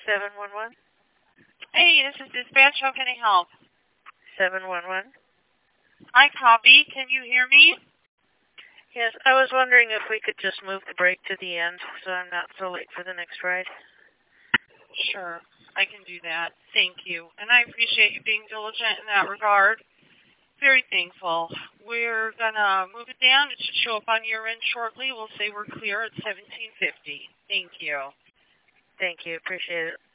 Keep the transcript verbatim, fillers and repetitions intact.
seven one one. Hey, this is dispatch. How can I help? seven one one. I copy. Can you hear me? Yes, I was wondering if we could just move the break to the end so I'm not so late for the next ride. Sure, I can do that. Thank you. And I appreciate you being diligent in that regard. Very thankful. We're going to move it down. It should show up on your end shortly. We'll say we're clear at seventeen fifty. Thank you. Thank you. Appreciate it.